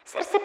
Сердце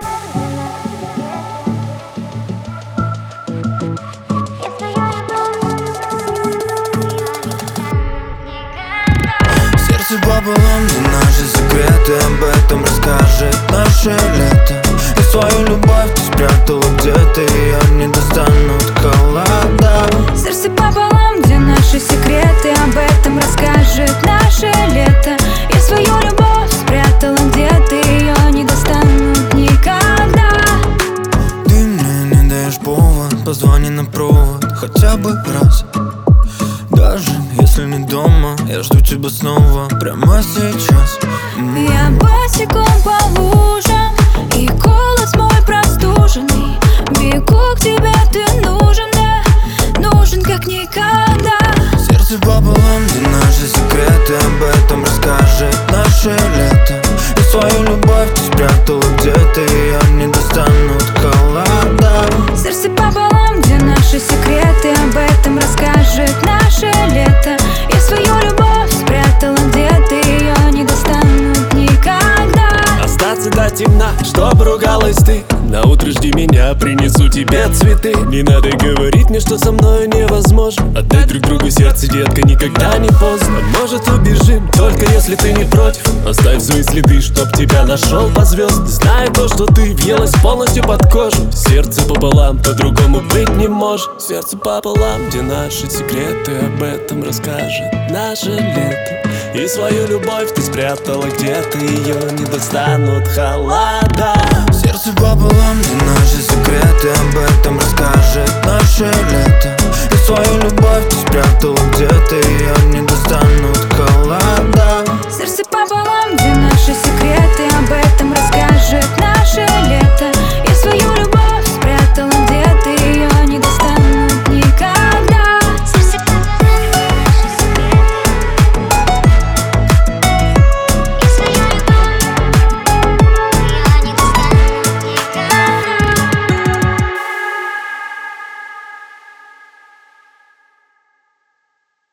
пополам, где наши секреты, об этом расскажет наше лето. И свою любовь ты спрятала где-то, ее не достанут холода. Сердце пополам, где наши секреты, об этом расскажет наше лето. И свою любовь спрятала где-то, ее не достанут никогда. Ты мне не даешь повод, позвони на провод хотя бы раз. Даже если не дома, я жду тебя снова прямо сейчас. Я босиком по лужам, и голос мой простуженный. Бегу к тебе, ты нужен мне, нужен как никогда. Сердце пополам, где наши секреты, об этом расскажет наше лето. И свою любовь ты спрятала где-то, ее не достанут холода. Сердце пополам, где наши секреты, об этом расскажет наше лето. И свою любовь спрятала где-то, ее не достанут никогда. Остаться до темна, чтобы ругалась ты. На утро жди меня, принесу тебе цветы. Не надо говорить мне, что со мною невозможно. Отдай друг другу сердце, детка, никогда не поздно. Может, убежим, только если ты не против. Оставь свои следы, чтоб тебя нашел по звезд. Знаю то, что ты въелась полностью под кожу. Сердце пополам, по-другому быть не может. Сердце пополам, где наши секреты, об этом расскажет наше лето. И свою любовь ты спрятала где-то, ее не достанут холода. Сердце пополам, где наши секреты, об этом расскажет наше лето. И свою любовь ты спрятала где-то, ее не достанут холода. Сердце пополам,